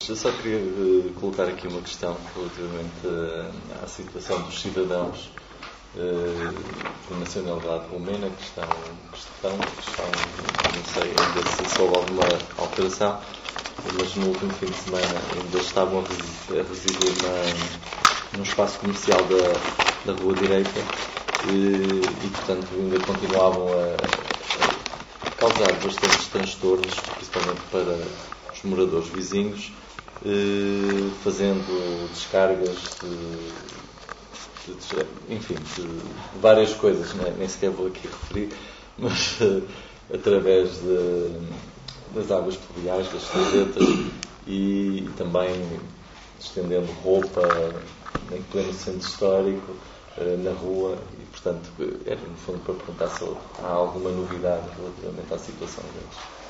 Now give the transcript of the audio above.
Eu só queria colocar aqui uma questão relativamente à situação dos cidadãos de nacionalidade romena que estão, não sei ainda se soube alguma alteração, mas no último fim de semana ainda estavam a residir num espaço comercial da Rua Direita e portanto ainda continuavam a causar bastantes transtornos, principalmente para os moradores vizinhos, fazendo descargas de várias coisas, nem sequer vou aqui referir, mas através das águas pluviais, das sarjetas e também estendendo roupa em pleno centro histórico, na rua, e portanto era no fundo para perguntar se há alguma novidade relativamente à situação deles.